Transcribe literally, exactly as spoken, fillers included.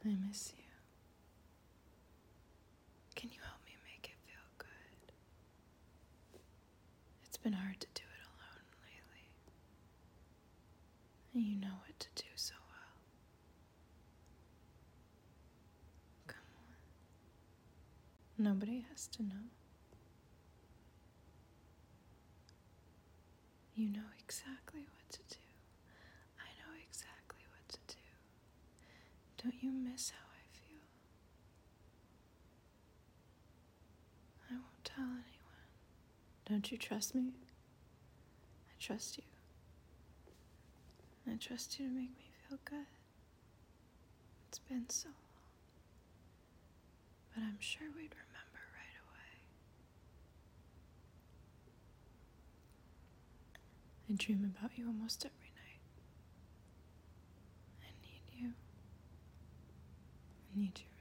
I miss you. Can you help me make it feel good? It's been hard to do it alone lately. And you know what to do so well. Come on. Nobody has to know. You know exactly what to do. I know exactly what to do. Don't you miss how I feel? I won't tell anyone. Don't you trust me? I trust you. I trust you to make me feel good. It's been so long. But I'm sure we'd remember right away. I dream about you almost every night. I need you. I need your